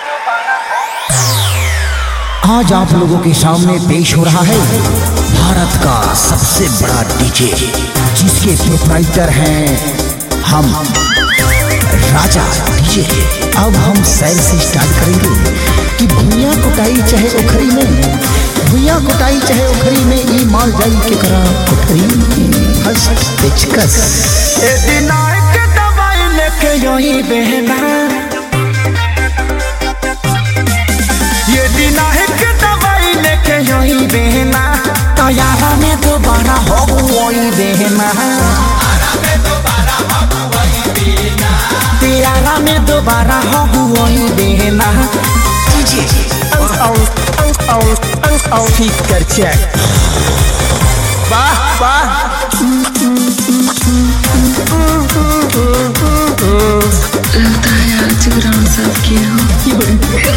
आज आप लोगों के सामने पेश हो रहा है भारत का सबसे बड़ा डीजे, जिसके प्रोप्राइटर हैं हम राजा डीजे। अब हम सैर से स्टार्ट करेंगे कि भुइया कुटाई चाहे ओखरी में, भुइया कुटाई चाहे ओखरी में, ई माल जाई के करा कोठरी में हंस पेचकस। ए दिना के दवाई लेके यही बहना, ये दिना के दवाई लेके यही बहना, तो यारा में दोबारा हो वही बहना, यारा में दोबारा हो वही बहना। स्पीकर चेक, वाह वाह। लगता है आज ग्राउंड साफ किया हो।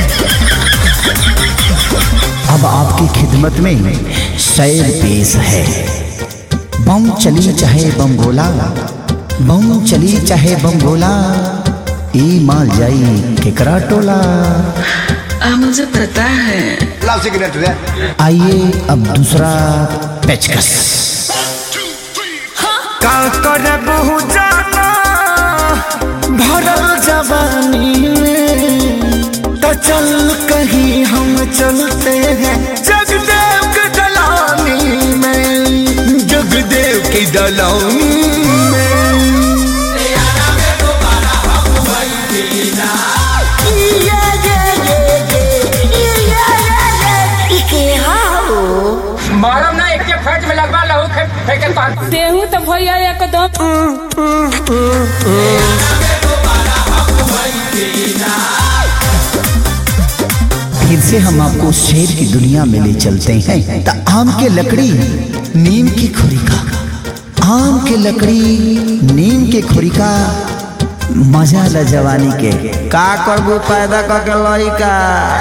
अब आपकी खिदमत में सैर पेश है। बम चली चाहे बम गोला, बम चली चाहे बम गोला, ई माल जाई केकरा टोला। मुझे पता है। आइए अब दूसरा पेचकस। का करे बहु जाना भरल जवानी में, तो चल कहीं हम चलते हैं जगदेव की दलानी में, जगदेव की दलानी में। मारम ना एक के फट में लगवा लहू फेंके तार देहू तो भैया एकदम। फिर से हम आपको शेर की दुनिया में ले चलते हैं। तो आम के लकड़ी नीम की खुरी का, आम के लकड़ी नीम के खुरी का, मजा ल जवानी के का करबू पैदा करके लइका।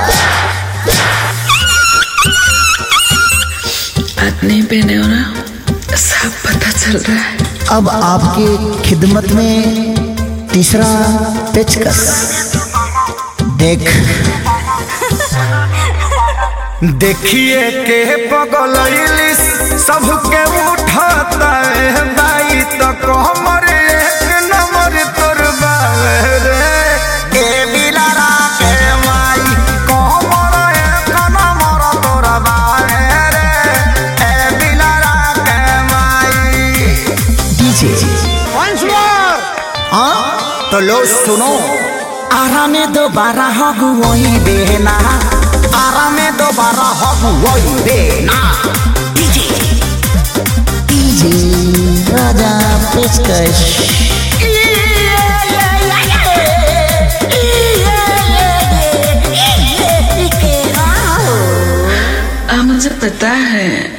नहीं पहने हो ना, सब पता चल रहा है। अब आपके खिदमत में तीसरा पेचकस। देख देखिए के पगलैली सबके उठाता है बाई, तो हमर एक नंबर तोर रे ए बिलारा के माई, हमर एक नंबर तोर रे ए बिलारा के माई। डीजे तो लो सुनो, आरा में दोबारा हो वही बेना, आरा में दोबारा हो वही बेना। डीजे राजा पेचकस। मुझे पता है।